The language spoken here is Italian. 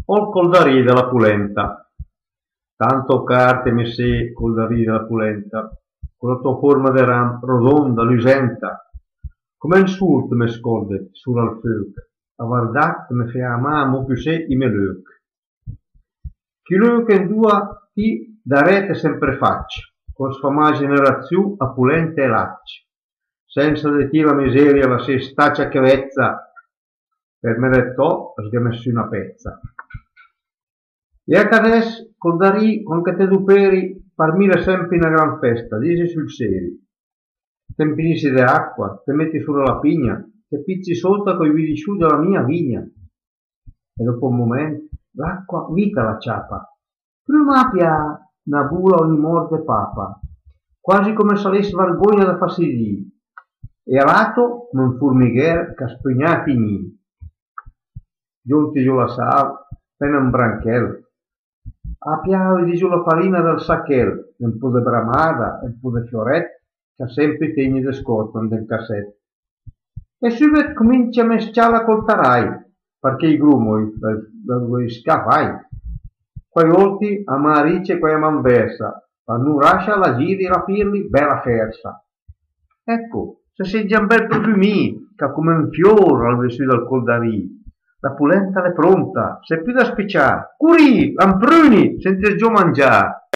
o il coldarì della Pulenta. Tanto carte messè coldarì della Pulenta, con la tua forma de ram rodonda, lucenta, come un surt me scolde sul fuoc, a guardat me fe a mano più sé i me leuc. Chi leuc in dua ti da rete sempre faccia, con sfamà generazione a Pulenta e laccia, senza di ti la miseria la se staccia che vezza, per merettò sgamessi una pezza. E a cades col darì con che te duperi parmire sempre una gran festa, disi sul seri. Te impinissi de acqua, te metti sulla la pigna, te pizzi sotto coi vidi su della mia vigna. E dopo un momento l'acqua vita la ciapa. Prima pia una bula ogni morte papa, quasi come salesse vergogna da fastidì. E a lato come un formigher che spugna finì. Giunti giù la sal, appena un branchel. A piave di giù la farina del sacchel, un po' di bramada, un po' di fioret, che sempre tegni di scorto nel cassetto. E subito comincia a mesciarla col tarai, perché i grumoi del scafai. Quei volti a marice quei manversa, per non lascia la giri la pirli bella fersa. Ecco, se sei già un bel profumì, che come un fiore al vestito del coldarì. La Pulenta è pronta, se più da spicciare. Curì, lampruni, senti giù mangiare.